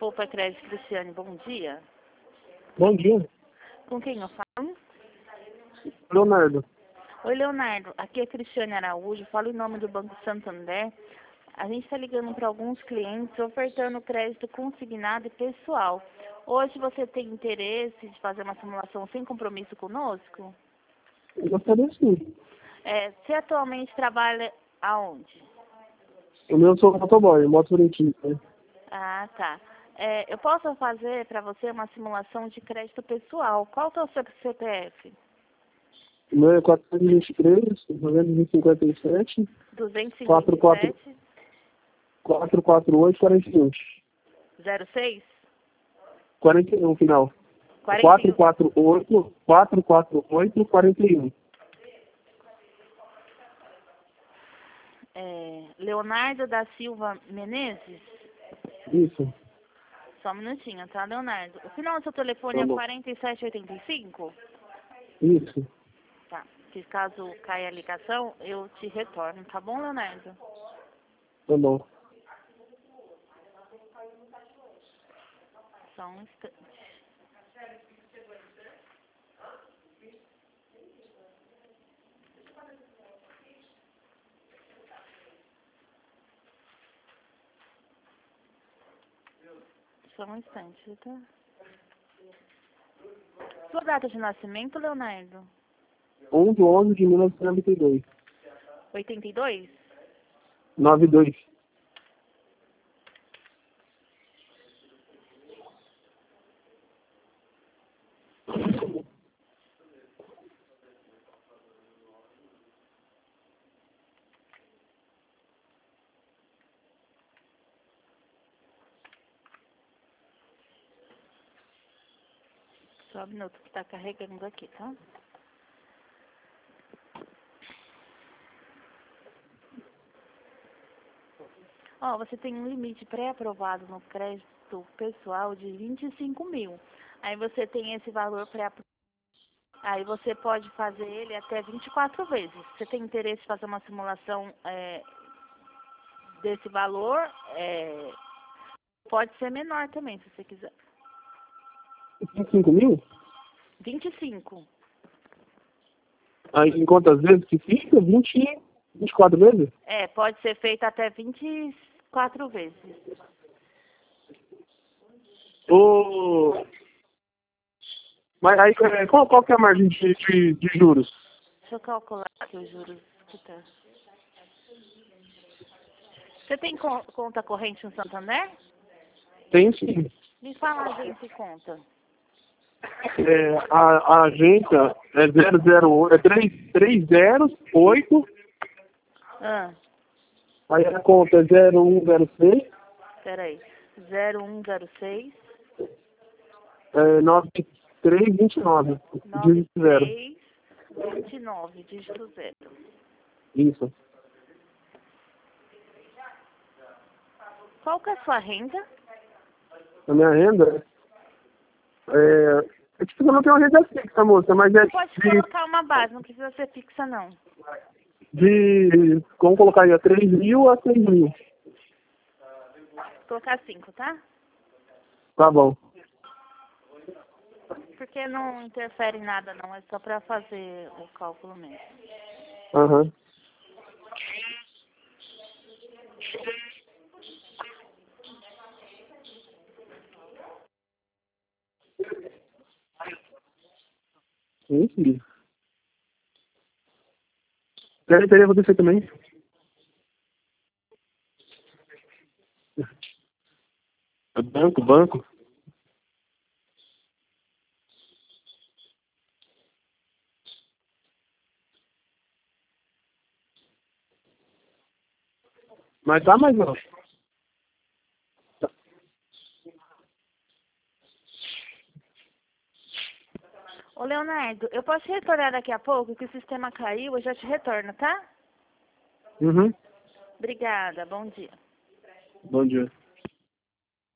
Poupa Crédito, Cristiane, bom dia. Bom dia, Com quem eu falo? Leonardo. Oi, Leonardo. Aqui é Cristiane Araújo, falo em nome do Banco Santander. A gente está ligando para alguns clientes ofertando crédito consignado e pessoal. Hoje você tem interesse de fazer uma simulação sem compromisso conosco? Eu gostaria sim. Você atualmente trabalha aonde? O meu sou motoboy, moto frentista. Né? Ah, tá. Eu posso fazer para você uma simulação de crédito pessoal. Qual que é o seu CPF? O meu é 423, 257, 257 448, 41. 06? 41 final. 41. 448, 41. Leonardo da Silva Menezes? Isso. Só um minutinho, tá, Leonardo? O final do seu telefone Tá é bom. 4785? Isso. Tá. Que caso caia a ligação, eu te retorno, tá bom, Leonardo? Tá bom. Só um instante. Só um instante, tá? Sua data de nascimento, Leonardo? 11/11 de 1992. 82? 92. Só um minuto que tá carregando aqui, tá? Ó, você tem um limite pré-aprovado no crédito pessoal de 25 mil. Aí você tem esse valor pré-aprovado. Aí você pode fazer ele até 24 vezes. Você tem interesse em fazer uma simulação desse valor? Pode ser menor também, se você quiser. 25 mil? 25. Aí em quantas vezes que fica? 24 vezes? Pode ser feito até 24 vezes. Mas aí qual que é a margem de juros? Deixa eu calcular aqui os juros que tá. Você tem conta corrente no Santander? Tem sim. Me fala a agência e conta. A agência é 308. Aí a conta é 0106. Peraí. 0106 9329. Dígito 0. 9329, dígito 0. Isso. Qual que é a sua renda? A minha renda eu não tenho uma renda fixa, moça, mas é Pode colocar uma base, não precisa ser fixa, não. vamos colocar aí, 3 mil a 6 mil. Vou colocar 5, tá? Tá bom. Porque não interfere em nada, não. É só pra fazer o cálculo mesmo. Aham. Sim, sim. Peraí, vou descer também. Banco. Mas tá mais não. Ô, Leonardo, eu posso te retornar daqui a pouco, que o sistema caiu, eu já te retorno, tá? Uhum. Obrigada, bom dia. Bom dia.